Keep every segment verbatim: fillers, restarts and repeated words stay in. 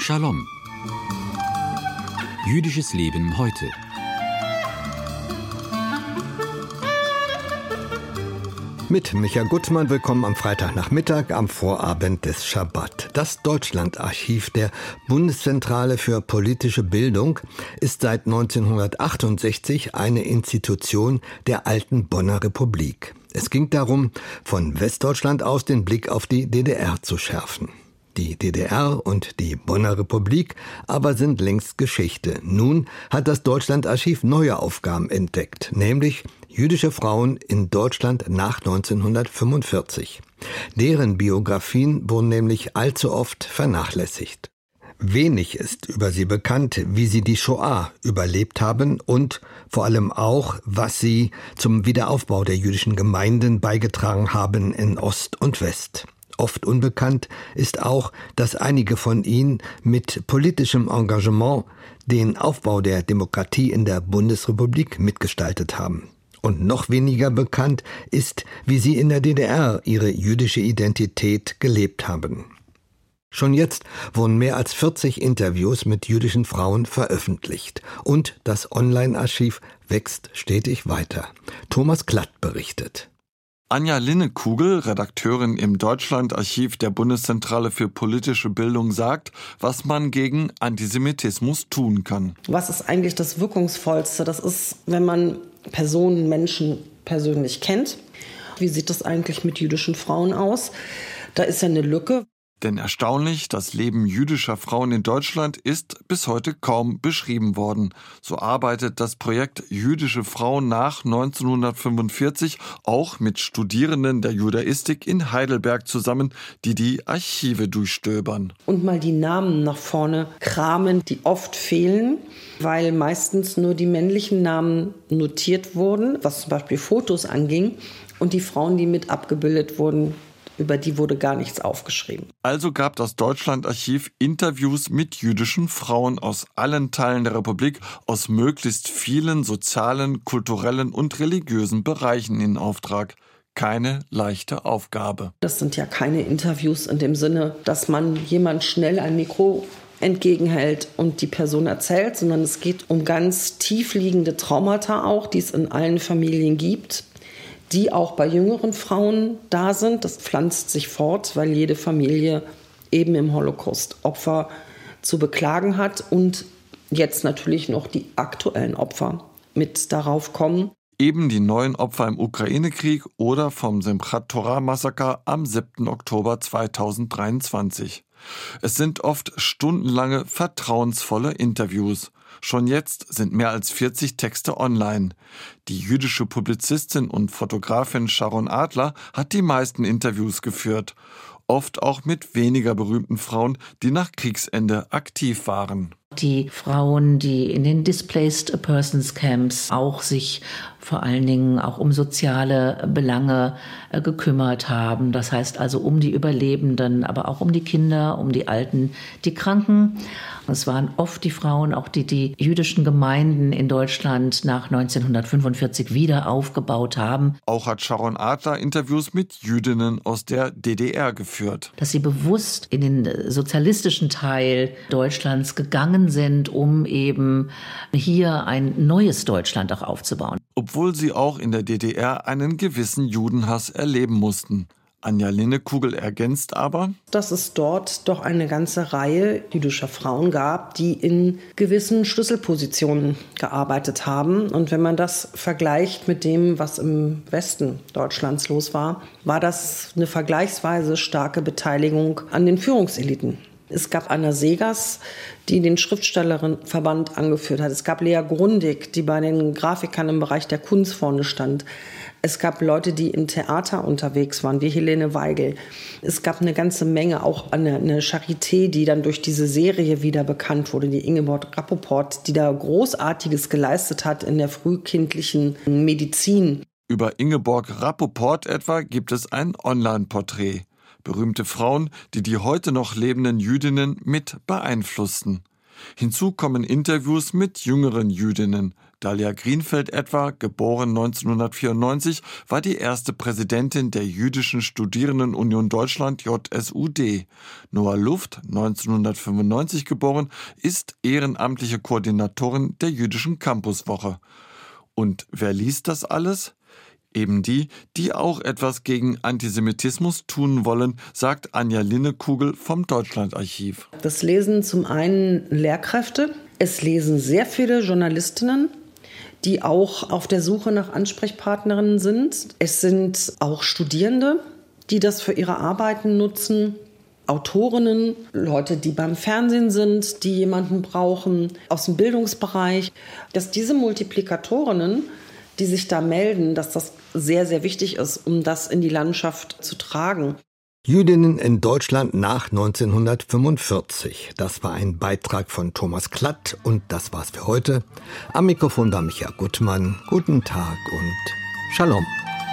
Shalom. Jüdisches Leben heute. Mit Micha Gutmann willkommen am Freitagnachmittag am Vorabend des Schabbat. Das Deutschlandarchiv der Bundeszentrale für politische Bildung ist seit neunzehnhundertachtundsechzig eine Institution der alten Bonner Republik. Es ging darum, von Westdeutschland aus den Blick auf die D D R zu schärfen. Die D D R und die Bonner Republik aber sind längst Geschichte. Nun hat das Deutschlandarchiv neue Aufgaben entdeckt, nämlich jüdische Frauen in Deutschland nach neunzehnhundertfünfundvierzig. Deren Biografien wurden nämlich allzu oft vernachlässigt. Wenig ist über sie bekannt, wie sie die Shoah überlebt haben und vor allem auch, was sie zum Wiederaufbau der jüdischen Gemeinden beigetragen haben in Ost und West. Oft unbekannt ist auch, dass einige von ihnen mit politischem Engagement den Aufbau der Demokratie in der Bundesrepublik mitgestaltet haben. Und noch weniger bekannt ist, wie sie in der D D R ihre jüdische Identität gelebt haben. Schon jetzt wurden mehr als vierzig Interviews mit jüdischen Frauen veröffentlicht. Und das Online-Archiv wächst stetig weiter. Thomas Klatt berichtet. Anja Linnekugel, Redakteurin im Deutschlandarchiv der Bundeszentrale für politische Bildung, sagt, was man gegen Antisemitismus tun kann. Was ist eigentlich das Wirkungsvollste? Das ist, wenn man Personen, Menschen persönlich kennt. Wie sieht das eigentlich mit jüdischen Frauen aus? Da ist ja eine Lücke. Denn erstaunlich, das Leben jüdischer Frauen in Deutschland ist bis heute kaum beschrieben worden. So arbeitet das Projekt Jüdische Frauen nach neunzehnhundertfünfundvierzig auch mit Studierenden der Judaistik in Heidelberg zusammen, die die Archive durchstöbern. Und mal die Namen nach vorne kramen, die oft fehlen, weil meistens nur die männlichen Namen notiert wurden, was zum Beispiel Fotos anging, und die Frauen, die mit abgebildet wurden, über die wurde gar nichts aufgeschrieben. Also gab das Deutschlandarchiv Interviews mit jüdischen Frauen aus allen Teilen der Republik, aus möglichst vielen sozialen, kulturellen und religiösen Bereichen in Auftrag. Keine leichte Aufgabe. Das sind ja keine Interviews in dem Sinne, dass man jemand schnell ein Mikro entgegenhält und die Person erzählt, sondern es geht um ganz tiefliegende Traumata auch, die es in allen Familien gibt, die auch bei jüngeren Frauen da sind. Das pflanzt sich fort, weil jede Familie eben im Holocaust Opfer zu beklagen hat und jetzt natürlich noch die aktuellen Opfer mit darauf kommen. Eben die neuen Opfer im Ukraine-Krieg oder vom Simchat Torah-Massaker am siebten Oktober zweitausenddreiundzwanzig. Es sind oft stundenlange, vertrauensvolle Interviews. Schon jetzt sind mehr als vierzig Texte online. Die jüdische Publizistin und Fotografin Sharon Adler hat die meisten Interviews geführt. Oft auch mit weniger berühmten Frauen, die nach Kriegsende aktiv waren. Die Frauen, die in den Displaced Persons Camps auch sich vor allen Dingen auch um soziale Belange äh, gekümmert haben. Das heißt also um die Überlebenden, aber auch um die Kinder, um die Alten, die Kranken. Es waren oft die Frauen, auch die die jüdischen Gemeinden in Deutschland nach neunzehnhundertfünfundvierzig wieder aufgebaut haben. Auch hat Sharon Adler Interviews mit Jüdinnen aus der D D R geführt. Dass sie bewusst in den sozialistischen Teil Deutschlands gegangen sind, um eben hier ein neues Deutschland auch aufzubauen. Obwohl sie auch in der D D R einen gewissen Judenhass erleben mussten. Anja Linnekugel ergänzt aber, dass es dort doch eine ganze Reihe jüdischer Frauen gab, die in gewissen Schlüsselpositionen gearbeitet haben. Und wenn man das vergleicht mit dem, was im Westen Deutschlands los war, war das eine vergleichsweise starke Beteiligung an den Führungseliten. Es gab Anna Segers, die den Schriftstellerinnenverband angeführt hat. Es gab Lea Grundig, die bei den Grafikern im Bereich der Kunst vorne stand. Es gab Leute, die im Theater unterwegs waren, wie Helene Weigel. Es gab eine ganze Menge, auch eine, eine Charité, die dann durch diese Serie wieder bekannt wurde, die Ingeborg Rappoport, die da Großartiges geleistet hat in der frühkindlichen Medizin. Über Ingeborg Rappoport etwa gibt es ein Online-Porträt. Berühmte Frauen, die die heute noch lebenden Jüdinnen mit beeinflussten. Hinzu kommen Interviews mit jüngeren Jüdinnen. Dalia Greenfeld etwa, geboren neunzehnhundertvierundneunzig, war die erste Präsidentin der Jüdischen Studierendenunion Deutschland J S U D. Noah Luft, neunzehnhundertfünfundneunzig geboren, ist ehrenamtliche Koordinatorin der Jüdischen Campuswoche. Und wer liest das alles? Eben die, die auch etwas gegen Antisemitismus tun wollen, sagt Anja Linnekugel vom Deutschlandarchiv. Das lesen zum einen Lehrkräfte, es lesen sehr viele Journalistinnen, die auch auf der Suche nach Ansprechpartnerinnen sind. Es sind auch Studierende, die das für ihre Arbeiten nutzen. Autorinnen, Leute, die beim Fernsehen sind, die jemanden brauchen, aus dem Bildungsbereich. Dass diese Multiplikatorinnen, die sich da melden, dass das sehr, sehr wichtig ist, um das in die Landschaft zu tragen. Jüdinnen in Deutschland nach neunzehnhundertfünfundvierzig. Das war ein Beitrag von Thomas Klatt und das war's für heute. Am Mikrofon war Micha Guttmann. Guten Tag und Shalom.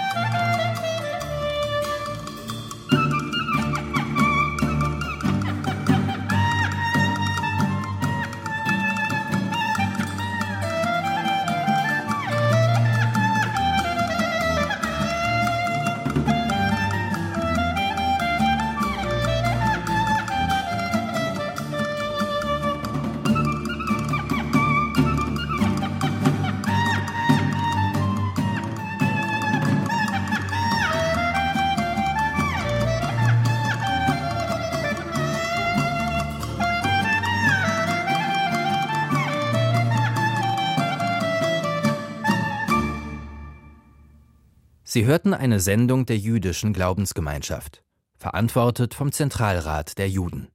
Sie hörten eine Sendung der Jüdischen Glaubensgemeinschaft, verantwortet vom Zentralrat der Juden.